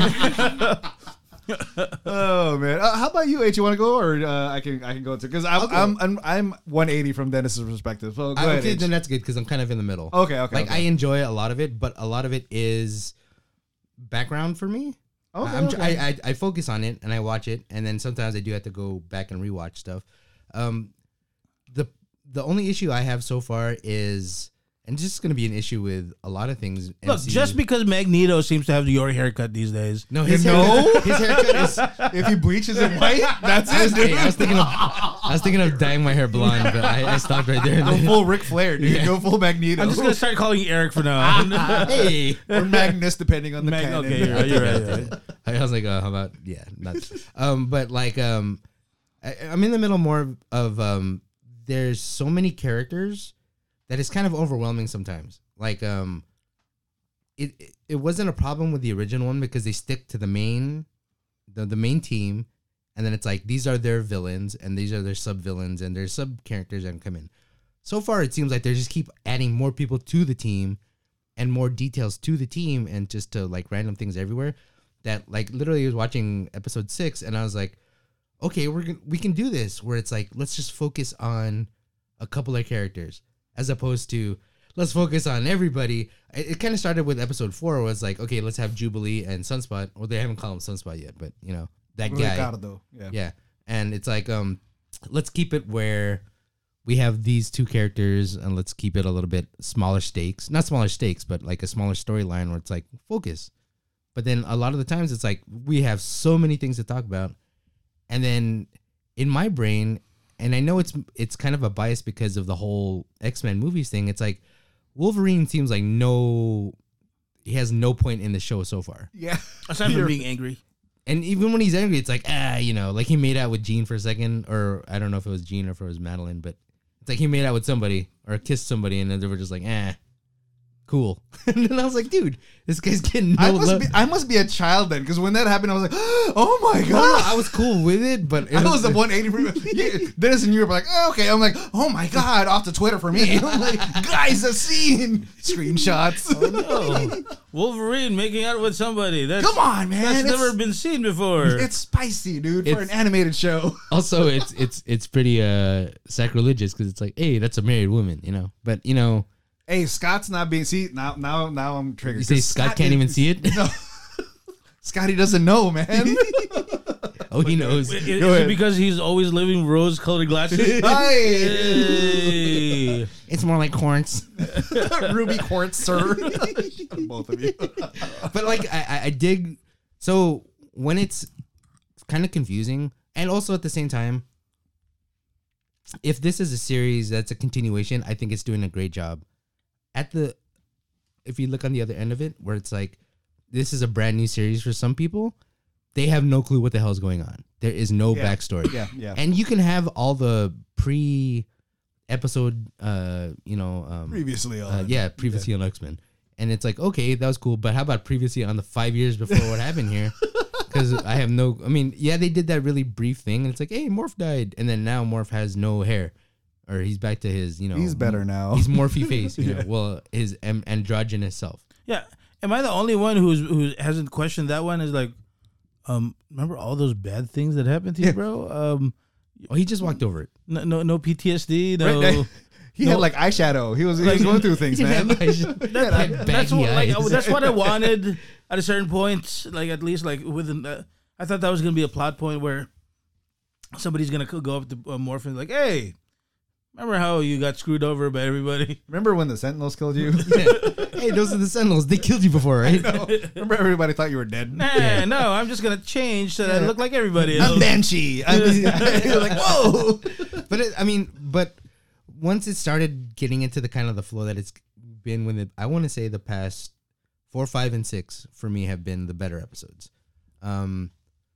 Oh man, uh, how about you, H? You want to go, or uh, I can I can go too? Because I'm, go. I'm I'm I'm one eighty from Dennis's perspective. So go Uh, ahead. okay, H. then that's good because I'm kind of in the middle. Okay, okay. Like okay. I enjoy a lot of it, but a lot of it is background for me. Okay, I'm, okay. I, I I focus on it and I watch it, and then sometimes I do have to go back and rewatch stuff. Um, the the only issue I have so far is, and this is going to be an issue with a lot of things. Look, M C U. just because Magneto seems to have your haircut these days. no, his You haircut, know? his haircut is. if he bleaches it white, that's I was, it, dude. hey, I was thinking of I was thinking of dyeing my hair blonde, but I, I stopped right there. Go full Ric Flair, dude. Yeah. Go full Magneto. I'm just gonna start calling you Eric for now. Hey. or Magnus, depending on the Mag- canon. okay, you're right. You're right. You're right. I was like, uh, how about yeah, nuts. Um, but like, um, I, I'm in the middle more of, of um, there's so many characters that it's kind of overwhelming sometimes. Like, um, it it, it wasn't a problem with the original one because they stick to the main, the the main team, and then it's like these are their villains and these are their sub villains and their sub characters that come in. So far, it seems like they just keep adding more people to the team and more details to the team and just to like random things everywhere. That like literally I was watching episode six and I was like, okay, we're gonna, we can do this where it's like let's just focus on a couple of characters as opposed to let's focus on everybody. It, it kind of started with episode four where it's like, okay, let's have Jubilee and Sunspot. Well, they haven't called him Sunspot yet, but you know that guy. Ricardo. Yeah. Yeah, and it's like um, let's keep it where we have these two characters and let's keep it a little bit smaller stakes, not smaller stakes, but like a smaller storyline where it's like focus. But then a lot of the times it's like we have so many things to talk about. And then in my brain, and I know it's it's kind of a bias because of the whole X-Men movies thing, it's like Wolverine seems like no, he has no point in the show so far. Yeah. Aside from being angry. And even when he's angry, it's like, ah, you know, like he made out with Jean for a second, or I don't know if it was Jean or if it was Madeline, but it's like he made out with somebody or kissed somebody, and then they were just like, eh, cool. And then I was like, dude, this guy's getting no I must love. be I must be a child then, because when that happened, I was like, oh my No, no, god. I was cool with it, but it I was the one eighty. Yeah, Dennis and you were like, oh, okay. I'm like, oh my god, off to Twitter for me. I'm like, guys, a scene. Screenshots. Oh, Wolverine making out with somebody. That's, Come on, man. That's It's- never been seen before. It's spicy, dude, for an It's- animated show. Also, it's it's it's pretty uh sacrilegious because it's like, hey, that's a married woman, you know. But you know, Hey, Scott's not being. See, now, now, now I'm triggered. you say 'Cause Scott can't even see it. No. Scotty doesn't know, man. Oh, he knows. Is, Go is ahead. it because he's always living rose-colored glasses? Hey, Hey. It's more like quartz. Ruby Quartz, sir. Both of you. But like I, I- I dig. So when it's kind of confusing, and also at the same time, if this is a series that's a continuation, I think it's doing a great job. At the, if you look on the other end of it, where it's like this is a brand new series for some people, they have no clue what the hell is going on. There is no Yeah. backstory. Yeah, yeah. And you can have all the pre episode, uh, you know, um, Previously on. uh, yeah, previously on X-Men. And it's like, okay, that was cool, but how about previously on the five years before what happened here? Because I have no, I mean, yeah, they did that really brief thing, and it's like, hey, Morph died, and then now Morph has no hair, or he's back to his, you know, He's better now. He's Morphy face, you know, well, his am- androgynous self. Yeah. Am I the only one who's who hasn't questioned that one? Is like, um, remember all those bad things that happened to you, bro? Um, Oh, he just walked over it. no, no, no P T S D. No. Right, he No. had like eyeshadow. He was, he was going through things, man. That- That that's baggy what, like, eyes. that's what I wanted at a certain point. Like at least like within, uh, I thought that was gonna be a plot point where somebody's gonna go up to uh, Morph and like, hey, remember how you got screwed over by everybody? Remember when the Sentinels killed you? Hey, those are the Sentinels. They killed you before, right? Remember everybody thought you were dead? Nah, no, I'm just gonna change so that I look like everybody else. I'm Banshee. I'm You're like, whoa. But it, I mean, but once it started getting into the kind of the flow that it's been with it, I want to say the past four, five, and six for me have been the better episodes. Um,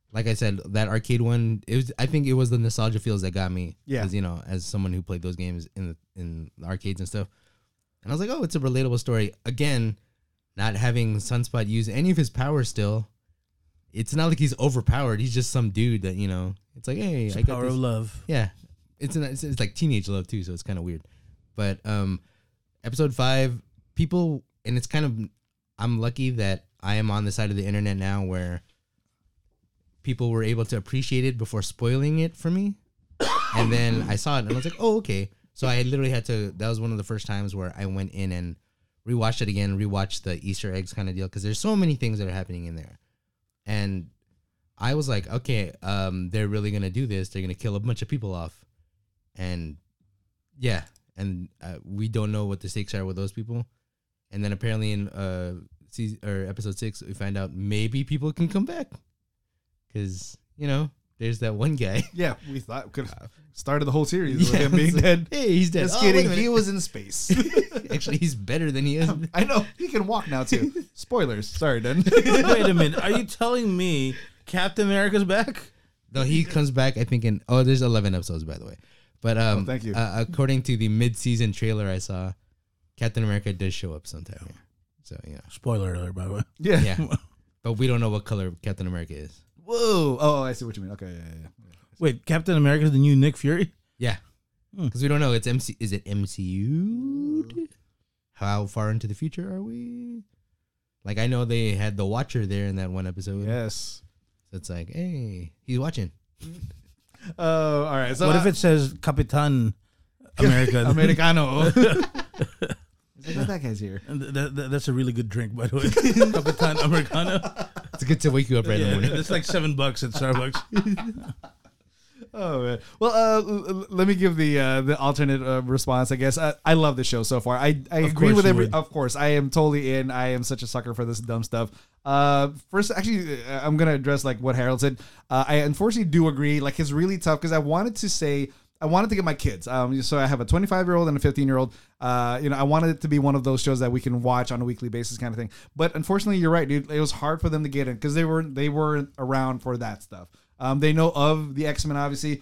like I said, that arcade one, it was. I think it was the nostalgia feels that got me. Yeah. Because, you know, as someone who played those games in the in the arcades and stuff, and I was like, oh, it's a relatable story. Again, not having Sunspot use any of his powers still. It's not like he's overpowered. He's just some dude that, you know. It's like, hey, It's I the got power this. of love. Yeah, it's, an, it's it's like teenage love too, so it's kind of weird. But um, episode five, people, and it's kind of, I'm lucky that I am on the side of the internet now where people were able to appreciate it before spoiling it for me, and then I saw it and I was like, oh, okay. So I literally had to. That was one of the first times where I went in and rewatched it again, rewatched the Easter eggs kind of deal, because there's so many things that are happening in there, and I was like, okay, um, they're really gonna do this. They're gonna kill a bunch of people off, and yeah, and uh, we don't know what the stakes are with those people. And then apparently in uh, season or episode six, we find out maybe people can come back, because you know there's that one guy. Yeah, we thought could have started the whole series with Yeah, him being it's like, dead. Hey, he's dead. Just Oh, wait a kidding. minute. He was in space. Actually, he's better than he is. I know. He can walk now too. Spoilers. Sorry, Dan. Wait a minute. Are you telling me Captain America's back? No, he comes back. I think in oh, there's eleven episodes by the way. But um, Oh, thank you. Uh, according to the mid-season trailer I saw, Captain America does show up sometime. Here. So yeah, Spoiler alert, by the way. Yeah. yeah. But we don't know what color Captain America is. Whoa. Oh, I see what you mean. Okay. Yeah, yeah, yeah. Wait, Captain America's the new Nick Fury? Yeah, Hmm. because we don't know. It's M C. Is it M C U? How far into the future are we? Like I know they had the Watcher there in that one episode. Yes. So it's like, hey, he's watching. Oh, all right. So what uh, if it says Capitan America? Americano? It's like, oh, that guy's here. And th- th- th- that's a really good drink, by the way. Capitan Americano. It's good to wake you up right in the Yeah, morning. it's like seven bucks at Starbucks. Oh man. Well, uh, l- l- let me give the uh, the alternate uh, response. I guess uh, I love the show so far. I, I Of agree course with you every. would. Of course, I am totally in. I am such a sucker for this dumb stuff. Uh, first, actually, uh, I'm gonna address like what Harold said. Uh, I unfortunately do agree. Like, it's really tough because I wanted to say. I wanted to get my kids. Um, so I have a twenty-five year old and a fifteen year old. Uh, you know, I wanted it to be one of those shows that we can watch on a weekly basis, kind of thing. But unfortunately, you're right, dude. It was hard for them to get in because they weren't they weren't around for that stuff. Um, they know of the X-Men, obviously,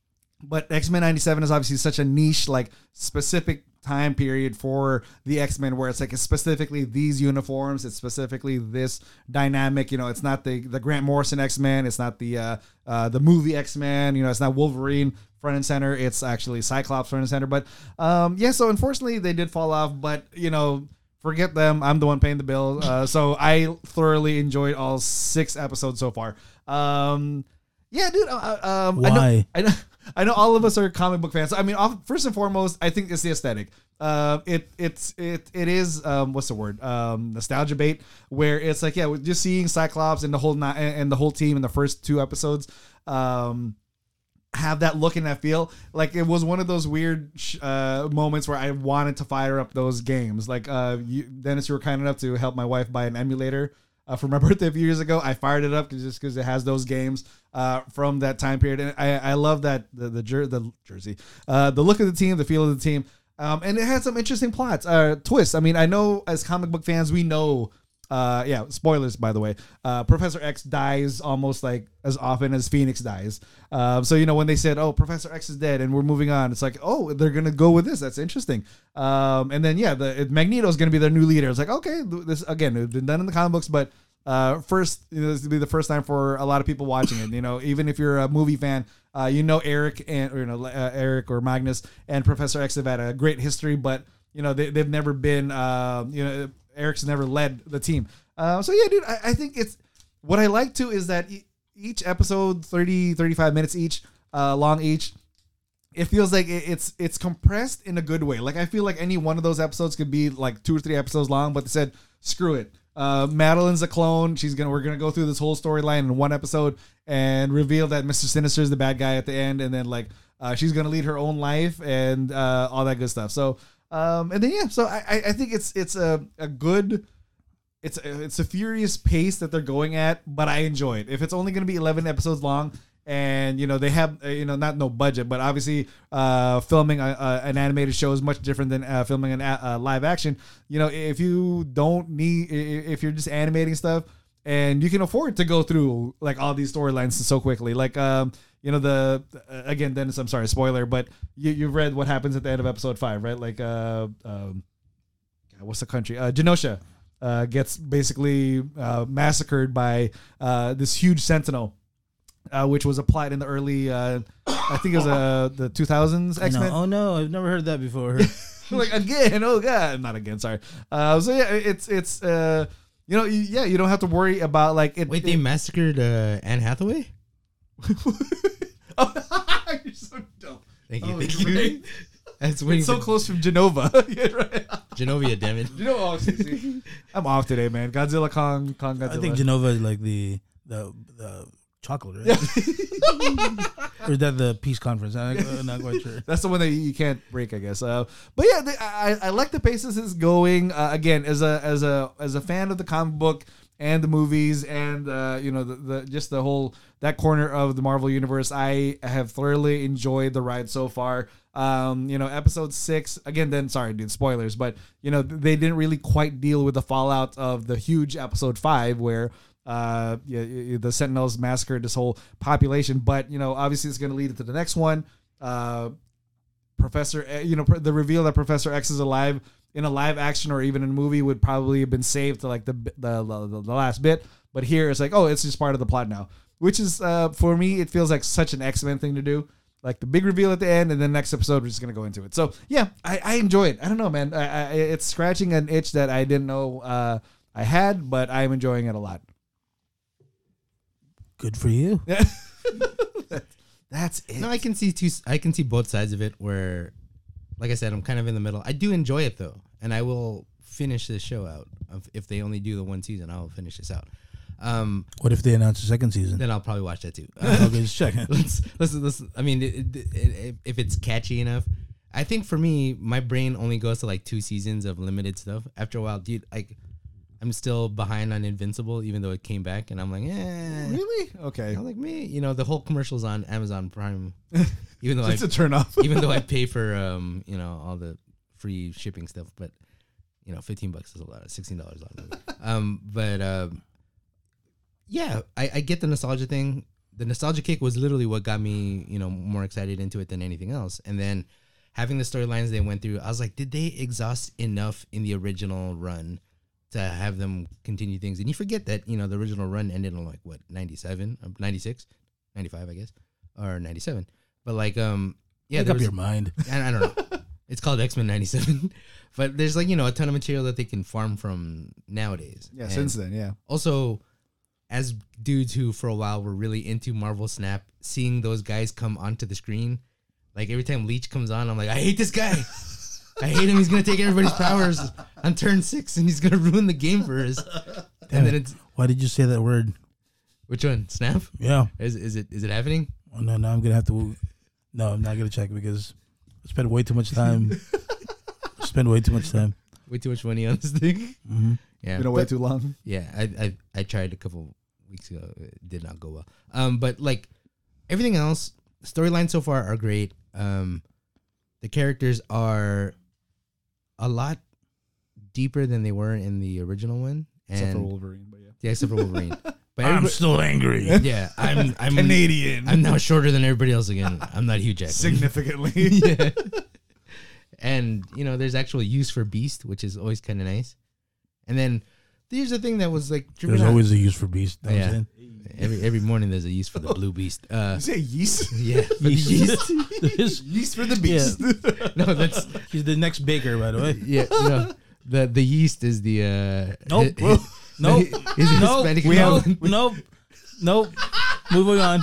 but X-Men ninety-seven is obviously such a niche, like specific time period for the X-Men where it's like it's specifically these uniforms, it's specifically this dynamic. You know, it's not the the Grant Morrison X-Men, it's not the uh, uh, the movie X-Men. You know, it's not Wolverine front and center. It's actually Cyclops front and center. But um, yeah, so unfortunately they did fall off. But you know, forget them. I'm the one paying the bill. Uh, so I thoroughly enjoyed all six episodes so far. Um, yeah, dude. Uh, um, I know, Why? I know. I know all of us are comic book fans. So, I mean, off, first and foremost, I think it's the aesthetic. Uh, it it's it it is um, what's the word? Um, nostalgia bait, where it's like, yeah, we're just seeing Cyclops and the whole ni- and the whole team in the first two episodes. Um, have that look and that feel. Like it was one of those weird sh- uh, moments where I wanted to fire up those games. Like uh, you, Dennis, you were kind enough to help my wife buy an emulator uh, for my birthday a few years ago. I fired it up cause, just because it has those games uh, from that time period, and I, I love that the the, jer- the jersey, uh, the look of the team, the feel of the team, um, and it had some interesting plots, uh, twists. I mean, I know as comic book fans, we know. Uh, yeah, spoilers, by the way. Uh, Professor X dies almost like as often as Phoenix dies. Um, so, you know, when they said, oh, Professor X is dead and we're moving on, it's like, oh, they're going to go with this. That's interesting. Um, and then, yeah, the Magneto is going to be their new leader. It's like, okay, this, again, it's been done in the comic books, but uh, first, you know, this will be the first time for a lot of people watching it. You know, even if you're a movie fan, uh, you know, Eric and, or, you know, uh, Eric or Magnus and Professor X have had a great history, but, you know, they, they've never been, uh, you know, Eric's never led the team. Uh, so yeah, dude, I, I think it's what I like too is that e- each episode, thirty, thirty-five minutes each, uh, long each, it feels like it, it's, it's compressed in a good way. Like I feel like any one of those episodes could be like two or three episodes long, but they said, screw it. Uh, Madeline's a clone. She's going to, we're going to go through this whole storyline in one episode and reveal that Mister Sinister is the bad guy at the end. And then like, uh, she's going to lead her own life and, uh, all that good stuff. So, Um, and then yeah, so I, I think it's it's a, a good, it's a, it's a furious pace that they're going at, but I enjoy it. If it's only going to be eleven episodes long, and you know they have uh, you know not no budget, but obviously uh, filming a, a, an animated show is much different than uh, filming an a, uh, live action. You know, if you don't need, if you're just animating stuff, and you can afford to go through like all these storylines so quickly. Like, um, you know, the uh, again, Dennis, I'm sorry, spoiler, but you you've read what happens at the end of episode five, right? Like, uh, um, what's the country? Uh, Genosha uh, gets basically uh, massacred by uh, this huge sentinel. Uh, which was applied in the early, uh, I think it was uh, the two thousands I know. X-Men. Oh no, I've never heard that before. Like again, oh god, not again. Sorry. Uh, so yeah, it's it's uh, you know, you, yeah, you don't have to worry about like it. Wait, it, they massacred uh, Anne Hathaway? oh, you're so dumb. Thank you, Oh, thank you're you. right. That's waiting It's so for close from Genova. Yeah, right. Genovia, damn it. You know, oh, see, see. I'm off today, man. Godzilla, Kong, Kong, Godzilla. I think Genova is like the the the chocolate, right? Or is that the peace conference? I'm not, I'm not quite sure. That's the one that you can't break, I guess. Uh, but yeah, they, I, I like the pace this is going. Uh, again, as a as a as a fan of the comic book and the movies, and uh, you know the, the just the whole that corner of the Marvel universe, I have thoroughly enjoyed the ride so far. Um, you know, episode six again. Then sorry, dude, spoilers, but you know they didn't really quite deal with the fallout of the huge episode five where. Uh, yeah, the Sentinels massacred this whole population, but you know, obviously, it's going to lead into the next one. Uh, Professor, you know, the reveal that Professor X is alive in a live action or even in a movie would probably have been saved to like the the, the the last bit. But here, it's like, oh, it's just part of the plot now, which is uh for me, it feels like such an X-Men thing to do. Like the big reveal at the end, and then next episode we're just gonna go into it. So yeah, I, I enjoy it. I don't know, man. I, I, it's scratching an itch that I didn't know uh, I had, but I'm enjoying it a lot. Good for you. Yeah. That's it. No, I can see two. I can see both sides of it. Where, like I said, I'm kind of in the middle. I do enjoy it though, and I will finish this show out. If they only do the one season, I'll finish this out. Um, What if they announce a second season? then I'll probably watch that too. Okay, just checking. let's, let's, let's, I mean, it, it, it, if it's catchy enough, I think for me, my brain only goes to like two seasons of limited stuff. After a while, dude, like. I'm still behind on Invincible, even though it came back, and I'm like, eh. Really? Okay. I'm like me, you know, the whole commercials on Amazon Prime, even though I It's a turn off. even though I pay for um, you know, all the free shipping stuff, but you know, fifteen bucks is a lot, sixteen dollars on it. Um, but um, yeah, I, I get the nostalgia thing. The nostalgia kick was literally what got me, you know, more excited into it than anything else. And then having the storylines they went through, I was like, did they exhaust enough in the original run to have them continue things? And you forget that, you know, the original run ended on like what, ninety-seven, ninety-six, ninety-five, I guess, or ninety-seven. But like, um, yeah, Make there up was- your mind. I, I don't know. It's called X-Men ninety-seven, but there's like, you know, a ton of material that they can farm from nowadays. Yeah, And since then, yeah. also, as dudes who for a while were really into Marvel Snap, seeing those guys come onto the screen, like every time Leech comes on, I'm like, I hate this guy. I hate him. He's gonna take everybody's powers on turn six, and he's gonna ruin the game for us. And then it's Why did you say that word? which one? Snap? Yeah. Is is it is it happening? Oh, no, no, I'm gonna have to. No, I'm not gonna check because I spend way too much time. spend way too much time. Way too much money on this thing. Mm-hmm. Yeah, Been away but- too long. Yeah, I, I I tried a couple weeks ago. It did not go well. Um, but like everything else, storylines so far are great. Um, the characters are a lot deeper than they were in the original one, and Except for Wolverine, but yeah. yeah, except for Wolverine. But I'm everybody- still angry. yeah, I'm I'm Canadian. I'm now shorter than everybody else again. I'm not Hugh Jackman. Significantly. yeah. And you know, there's actual use for Beast, which is always kind of nice. And then there's a thing that was like There's out- always a use for beast. know what I'm Yeah. saying? every every morning there's a use for the blue beast. Uh, You say yeast? yeah, for the yeast. There's- Yeast for the beast. No, that's He's the next baker, by the way. yeah. No, the the yeast is the uh. Nope. hi- Nope. is it Nope. Hispanic Nope. equivalent? Nope. Nope. Moving on.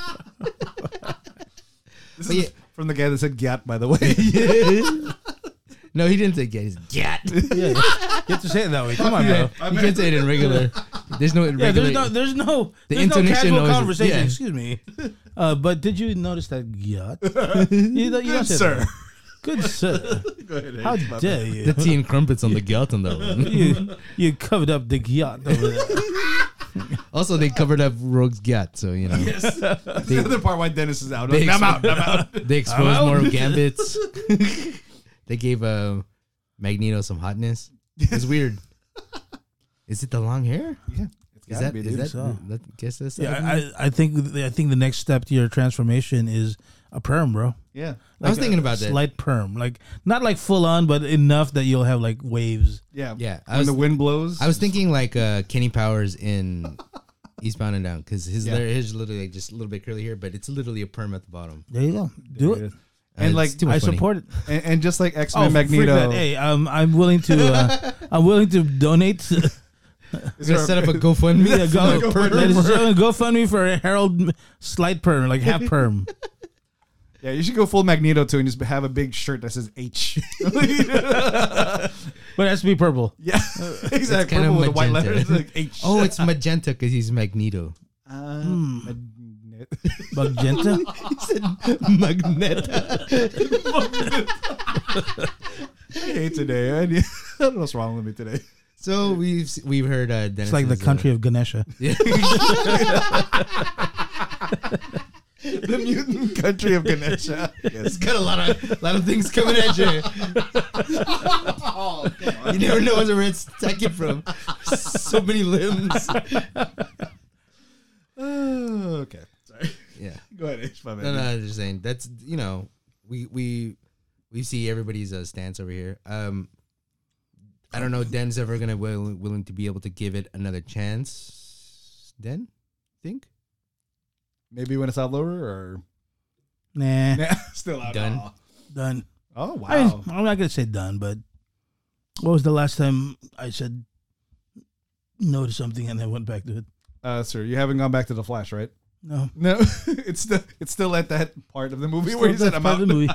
This But is yeah. from the guy that said "gat," by the way. No, he didn't say get. He's gat. Yeah, you have to say it that way. Come on, bro. You can't say it in regular. There's no Yeah, regular. there's no, there's no, The there's no intonation casual always- conversation. yeah. Excuse me. Uh, but did you notice that yacht? you, don't- you don't Good say sir. that. Good sir. Go ahead. How Hayes, my dare bad. you? the tea and crumpets on the yacht on that one. you? You covered up the yacht over there. Also, they covered up Rogue's gat, so you know Yes. That's the other part why Dennis is out. They Like, I'm ex- out. I'm out. they exposed out. more gambits. They gave uh, Magneto some hotness. It's weird. Is it the long hair? Yeah. It's Is Gotta that be, is dude. that? So. That guess that's. Yeah, I, I think I think the next step to your transformation is a perm, bro. Yeah. I was Like thinking a about that. slight perm, like not like full on, but enough that you'll have like waves. Yeah. Yeah, I When was the wind blows. I was thinking like uh, Kenny Powers in Eastbound and Down because his Yeah. hair is literally like just a little bit curly here, but it's literally a perm at the bottom. There you go. Do it. Uh, And, it's like, too much I funny. support it. and, and just like X Oh, Men freak Magneto. that. Hey, um, I'm willing to. Uh, I'm willing to donate. We're gonna set up a GoFundMe. Yeah, go, Go per, perm. ladies and gentlemen, GoFundMe for a Harold slight perm, like half perm. Yeah, you should go full Magneto too and just have a big shirt that says H. But it has to be purple. Yeah, exactly. kind of Purple with the white magenta. letters like H. Oh, it's magenta because he's Magneto. Uh, Hmm. Magnet- Magenta. he said Magneta. I hate today. I, need- I don't know what's wrong with me today. So we've we've heard uh, Dennis. It's like the country of Ganesha. Yeah. The mutant country of Ganesha. It's Yes. got a lot of lot of things coming at you. You never know where it's attacking from. So many limbs. Oh, okay. Sorry. Yeah. Go ahead, H. My bad. No, no, I'm just saying that's you know we we we see everybody's uh, stance over here. Um, I don't know. Den's ever gonna will, willing to be able to give it another chance. Den, think Maybe when it's out lower or Nah, nah, still out. Done. Oh, done. oh wow. I mean, I'm not gonna say done, but what was the last time I said no to something and then went back to it? uh, sir, you haven't gone back to the Flash, right? No. No, it's still it's still at that part of the movie Still where you said that's I'm part out. of the movie.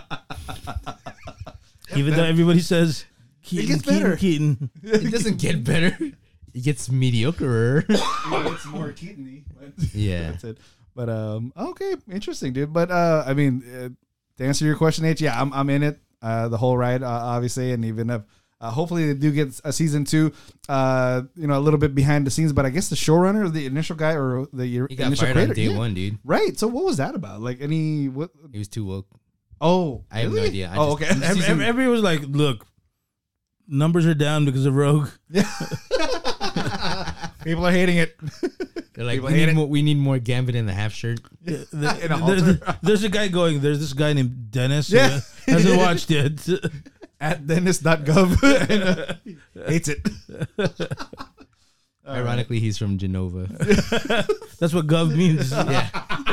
Even though everybody says Keaton, gets Keaton, better. Keaton. it doesn't get better. It gets mediocre. It's more Keaton-y, but Yeah. that's it. But um, okay, interesting, dude. But uh, I mean, uh, to answer your question, H, yeah, I'm I'm in it. Uh, the whole ride, uh, obviously, and even if uh, hopefully they do get a season two. Uh, you know, a little bit behind the scenes, but I guess the showrunner, the initial guy, or the He got initial fired creator, on day yeah. one, dude. Right. So what was that about? Like any what? He was too woke. Oh, I have no really? idea. I oh, just- okay. Every- Season- Everybody was like, look, numbers are down because of Rogue. People are hating it. They're like, People we hate need, it. more, we need more Gambit in the half shirt. The- the- In a there's, halter. there's a guy going, there's this guy named Dennis who Yeah. hasn't watched it. At dennis dot gov and uh, hates it. Ironically, he's from Genova. That's what Gov means. Yeah.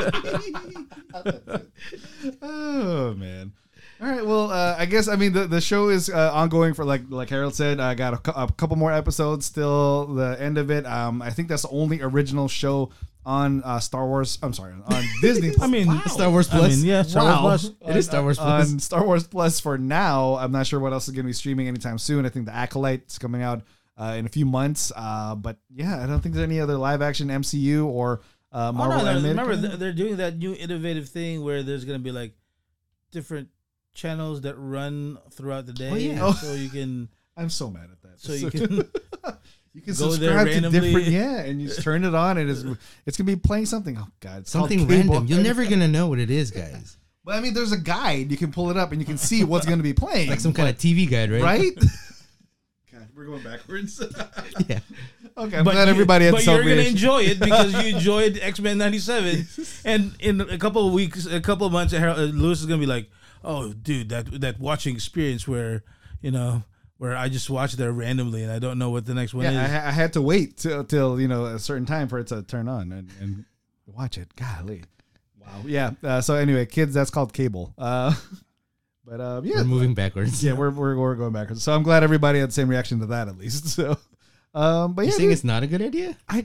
Oh man. All right. Well, uh, I guess I mean the, the show is uh, ongoing for like like Harold said. I got a, cou- a couple more episodes till the end of it. Um, I think that's the only original show on uh, Star Wars. I'm sorry, on Disney. I mean, Star Wars I Plus. mean, yeah, Star Wow. Wars Plus. It is Star Wars Plus. on Star Wars Plus for now. I'm not sure what else is going to be streaming anytime soon. I think the Acolyte is coming out uh, in a few months. Uh, but yeah, I don't think there's any other live action M C U or uh, Oh, Marvel no, no, animated. remember, content. th- they're doing that new innovative thing where there's going to be like different channels that run throughout the day. Oh, yeah. So you can, I'm so mad at that. so you can, You can Go there subscribe to randomly. different, yeah, and you just turn it on, and it's it's gonna be playing something. Oh God, it's called Something cable. random. You're never gonna know what it is, guys. But I mean, there's a guide. You can pull it up, and you can see what's gonna be playing. Like some kind of T V guide, right? right? God, we're going backwards. Yeah. Okay, I'm but glad you- everybody had but you're gonna self-reaction. enjoy it because you enjoyed X Men ninety-seven, and in a couple of weeks, a couple of months, Harold- uh, Lewis is gonna be like, "Oh, dude, that that watching experience where you know where I just watch there randomly and I don't know what the next one Yeah, I, is." ha- I had to wait till, till you know a certain time for it to turn on and, and watch it. Golly, wow. Yeah. Uh, so anyway, kids, that's called cable. Uh, but uh, yeah, We're moving backwards. yeah, we're, we're we're going backwards. So I'm glad everybody had the same reaction to that at least. So, um, but You're yeah, saying dude, it's not a good idea? I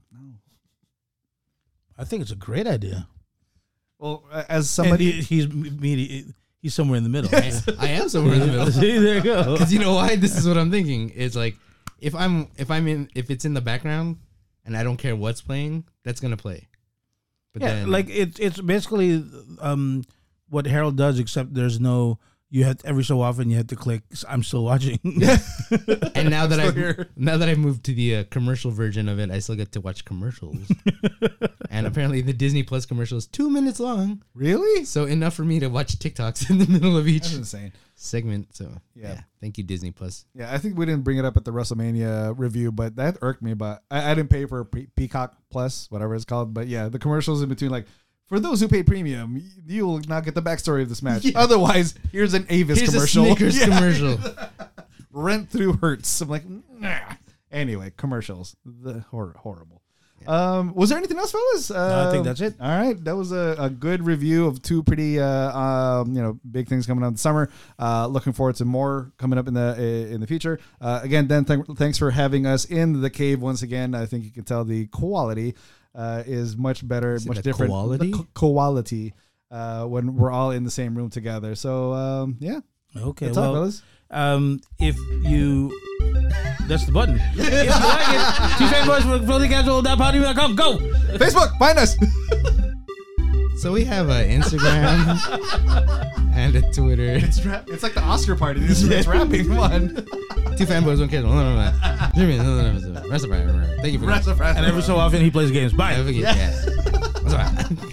I think it's a great idea. well as Somebody somebody. he's media, he's somewhere in the middle. I, I am somewhere in the middle. See, there you go. Because you know why? This is what I'm thinking. It's like if I'm if I'm in if it's in the background and I don't care what's playing, that's gonna play. But Yeah, then like it's it's basically um, what Harold does, except there's no you had every so often you had to click I'm still watching. And now that Still I here. now that I moved to the uh, commercial version of it, I still get to watch commercials. And apparently, the Disney Plus commercial is two minutes long, Really? so enough for me to watch TikToks in the middle of each That's insane. segment. So Yeah. yeah, thank you Disney Plus. Yeah, I think we didn't bring it up at the WrestleMania review, but that irked me. But I, I didn't pay for Pe- Peacock Plus, whatever it's called. But yeah, the commercials in between, like, for those who pay premium, y- you'll not get the backstory of this match. Yeah. Otherwise, here's an Avis Here's commercial. a Snickers Yeah. commercial. Rent through Hertz. I'm like, nah. Anyway, commercials. The hor- horrible. Um, was there anything else, fellas? Uh, I think that's it. All right, that was a, a good review of two pretty, uh, um, you know, big things coming out in the summer. Uh, looking forward to more coming up in the in the future. Uh, again, Dan, th- thanks for having us in the cave once again. I think you can tell the quality uh, is much better, Is it much the different. quality? The co- quality uh, when we're all in the same room together. So um, yeah, Okay, what's up, well, fellas? um, if you, that's the button. If you like it, two fanboys for filthy casual dot podbean dot com. Go. Facebook, find us. So we have an Instagram and a Twitter. It's rap. It's like the Oscar party. It's, it's rapping. Come on. Two fanboys, one casual. No, no, no. Jimmy, no, no, no, no. Rest of it. Thank you for Rest of- rest And of- every so often he plays games. Bye. Have a good yeah. What's up?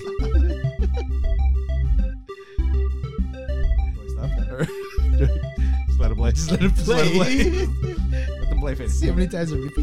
Stop that, or- Just let it play. Just let it play. Let them play. Face. See how many times it repeats.